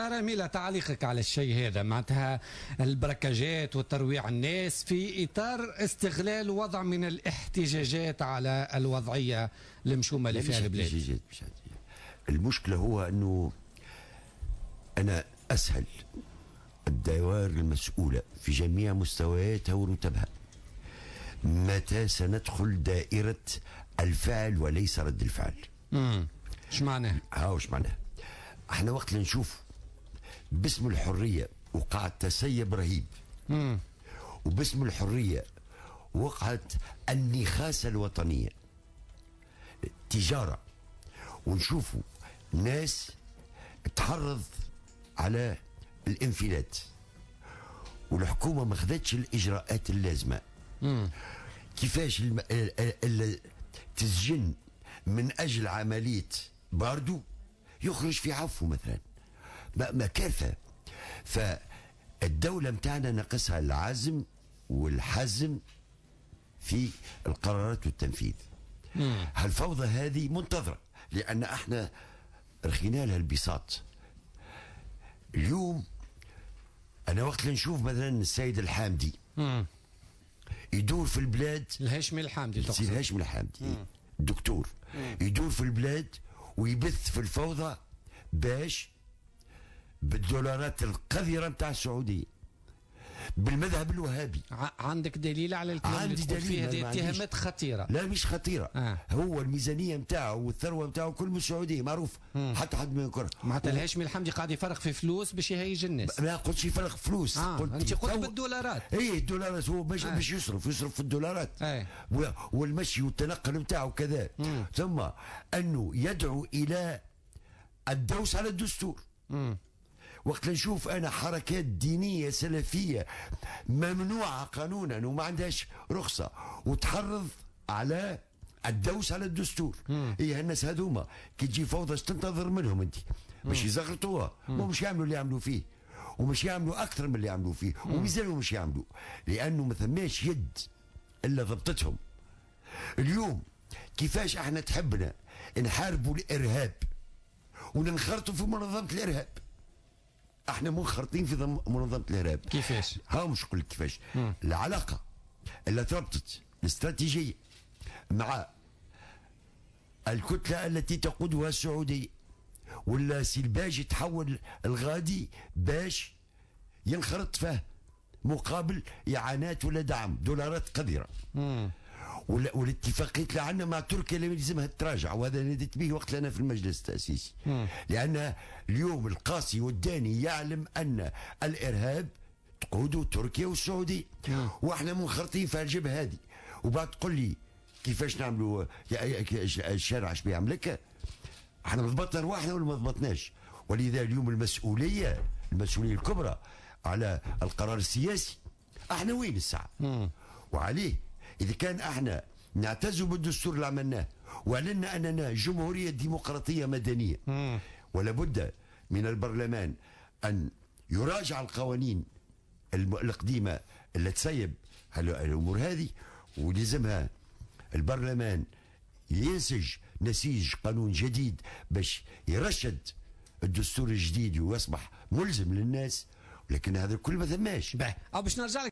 أراميلا، تعليقك على الشيء هذا معناتها البركاجات وترويع الناس في إطار استغلال وضع من الاحتجاجات على الوضعية المشومة اللي فيها البلاد. المشكلة هو أنه أنا أسهل الدوائر المسؤولة في جميع مستوياتها ورتبها متى سندخل دائرة الفعل وليس رد الفعل. ايش معناه؟ وش معناه؟ احنا وقت اللي نشوف باسم الحرية وقعت تسيب رهيب، وباسم الحرية وقعت النخاسة الوطنية، تجارة، ونشوفوا ناس تحرض على الانفلات والحكومة ما خذتش الإجراءات اللازمة. كيفاش تسجن من أجل عملية باردو يخرج في عفو مثلا، ما كارثة. فالدولة متاعنا ناقصها العزم والحزم في القرارات والتنفيذ. هالفوضى هذه منتظرة لأن احنا رخينا لها البساط. اليوم أنا وقت اللي نشوف مثلا السيد الحامدي يدور في البلاد، الهاشمي الحامدي، الهاشمي الحامدي الدكتور يدور في البلاد ويبث في الفوضى باش بالدولارات القذرة متاع السعودية بالمذهب الوهابي. عندك دليل على الكلام اللي تقول فيه؟ هذه اتهامات خطيرة. لا مش خطيرة. هو الميزانية متاعه والثروة متاعه كل من السعودية معروف. حتى حد ما ينكرها. معناتها الهاشمي الحمدي قاعد يفرق في فلوس باش يهيج الناس. ما قلتش يفرق فلوس. انت قلت بالدولارات. اي الدولارات هو باش يصرف في الدولارات. والمشي والتنقل متاعه كذا. ثم انه يدعو الى الدوس على الدستور. وقت نشوف انا حركات دينيه سلفيه ممنوعه قانونا وما عندهاش رخصه وتحرض على الدوس على الدستور. هي الناس هذوما كي تجي فوضى تنتظر منهم انت؟ باش يزغرطوها، ومش يعملوا اللي يعملوا فيه، ومش يعملوا اكثر من اللي يعملوا فيه، ومازالوا مش يعملوا، لانه ما ثماش يد الا ضبطتهم. اليوم كيفاش احنا تحبنا نحاربوا الارهاب وننخرطوا في منظمه الارهاب؟ احنا منخرطين في منظمه الارهاب. كيفاش؟ مش قلت كيفاش. العلاقه اللي تربطت الاستراتيجيه مع الكتله التي تقودها السعوديه، ولا سلباج يتحول الغادي باش ينخرط فيه مقابل اعانات ولا دعم دولارات قذره. والاتفاقيات اللي عندنا مع تركيا اللي لازمها تراجع، وهذا ناديت به وقت لنا في المجلس التأسيسي. لأن اليوم القاسي والداني يعلم أن الإرهاب تقوده تركيا والسعودية، واحنا منخرطين في الجبهة هذه. وبعد تقول لي كيفاش نعملوا الشارع اش بيعملك؟ احنا ضبطنا رواحنا ولا ما ضبطناش؟ ولذا اليوم المسؤولية الكبرى على القرار السياسي. احنا وين الساعة؟ وعليه إذا كان احنا نعتز بالدستور اللي عملناه وأعلنا أننا جمهورية ديمقراطية مدنية، ولا بد من البرلمان أن يراجع القوانين القديمة اللي تسيب الأمور هذه، ولزمها البرلمان ينسج نسيج قانون جديد باش يرشد الدستور الجديد ويصبح ملزم للناس. لكن هذا الكل ما ثماش. باش نرجع